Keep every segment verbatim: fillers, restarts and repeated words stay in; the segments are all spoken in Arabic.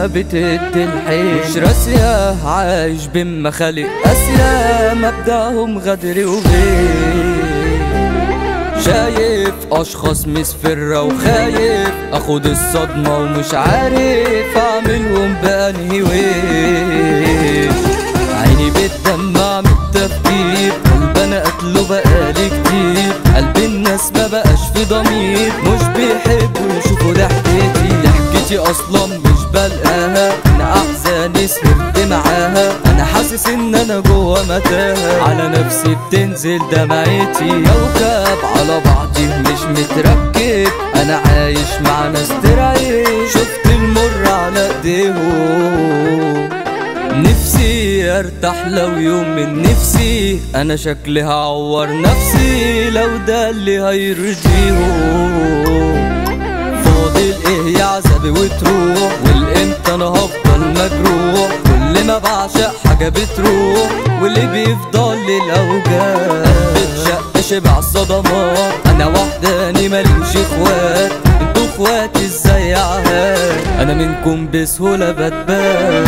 ما بتدي الحيل، مش راسية عايش بين مخالق قاسية مبدأهم غدر وغير. شايف اشخاص مسفرة وخايف اخد الصدمة ومش عارف اعملهم بانهي ويش. عيني بتدمع من التفكير، قلب انا قتله بقالي كتير، قلب الناس ما بقاش في ضمير، مش بيحبوا يشوفوا ضحكتي. ضحكتي اصلا مش بلقاها، انا احزاني سهرت معاها، انا حاسس ان انا جوا متاهة، على نفسي بتنزل دمعتي. كوكب على بعضي مش متركب، انا عايش مع ناس ترعيش، شفت المر على ايديهم. نفسي ارتاح لو يوم من نفسي، انا شكلي هعور نفسي لو ده اللي هيرضيهم. فاضل ايه يا عذابي وتروح، والامتى انا هفضل مجروح، كل ما بعشق حاجة بتروح واللي بيفضل للاوجاع. بتشق شبع الصدمات، انا وحداني ماليش اخوات، انتوا اخواتي ازاي يا عهاد، انا منكم بسهولة بتبان.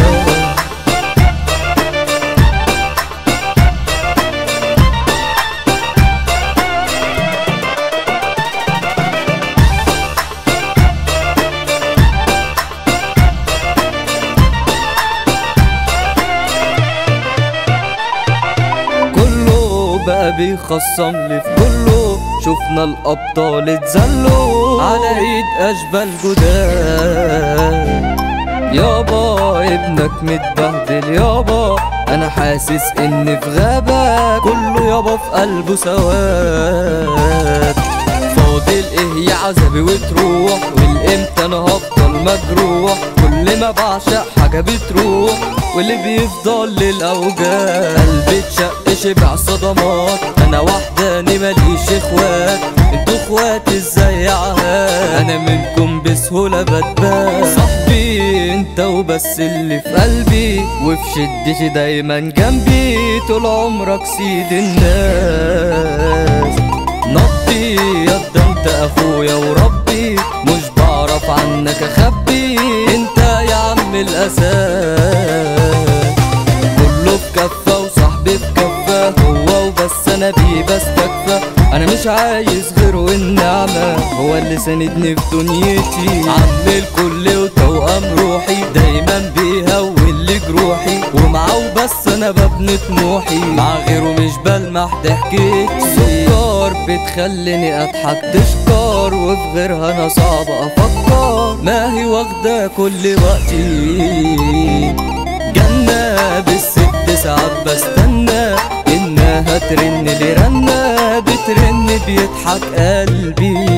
بقى بيخصم لي في كله، شفنا الابطال اتذلوا على ايد اشبال جداد. يابا ابنك متبهدل يابا، انا حاسس اني في غابة، كله يابا في قلبه سواد. فاضل ايه يا عذابي وتروح، والامتى انا هفضل مجروح، كل ما بعشق حاجة بتروح واللي بيفضل للاوجاع. قلبي اتشق شبع صدمات، انا وحداني ماليش اخوات، انتوا اخواتي ازاي يا عهاد، انا منكم بسهولة بتبان. صاحبي انت وبس اللي في قلبي، وفي شدتي دايما جنبي، طول عمرك سيد الناس. نبضي ياض انت اخويا وربي، مش بعرف عنك اخبي، انت يا عم الاساس. كله في كفة وصاحبي في كفة، هو وبس انا بيه بستكفى، انا مش عايز غيره النعمة، هو اللي ساندني في دنيتي. عم الكل وتوأم روحي، دايما بيهون لي جروحي، ومعاه وبس انا ببني طموحي، مع غيره مش بلمح ضحكتي. سكر بتخليني اضحك تشكر، وفي غيرها انا صعب افكر، ما هي واخدة كل وقتي. جنة بالست ساعات بستنى انها ترن لي رنة، بترن بيضحك قلبي.